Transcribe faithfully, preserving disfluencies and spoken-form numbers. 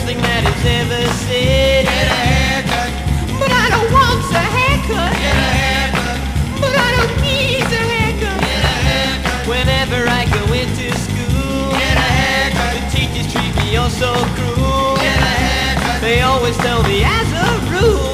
thing that is ever said. Get a haircut. But I don't want a haircut. Get a haircut. But I don't need a haircut. Get a haircut. Whenever I go into school, Get a haircut. the teachers treat me all so cruel. Get a haircut. They always tell me as a rule,